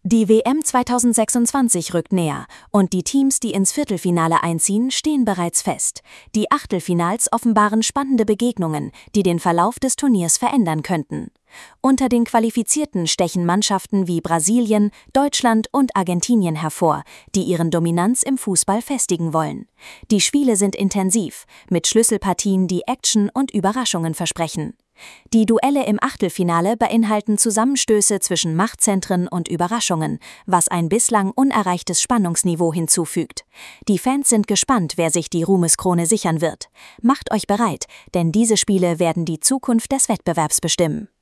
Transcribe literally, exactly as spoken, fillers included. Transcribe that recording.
Die W M zweitausendsechsundzwanzig rückt näher und die Teams, die ins Viertelfinale einziehen, stehen bereits fest. Die Achtelfinals offenbaren spannende Begegnungen, die den Verlauf des Turniers verändern könnten. Unter den Qualifizierten stechen Mannschaften wie Brasilien, Deutschland und Argentinien hervor, die ihren Dominanz im Fußball festigen wollen. Die Spiele sind intensiv, mit Schlüsselpartien, die Action und Überraschungen versprechen. Die Duelle im Achtelfinale beinhalten Zusammenstöße zwischen Machtzentren und Überraschungen, was ein bislang unerreichtes Spannungsniveau hinzufügt. Die Fans sind gespannt, wer sich die Ruhmeskrone sichern wird. Macht euch bereit, denn diese Spiele werden die Zukunft des Wettbewerbs bestimmen.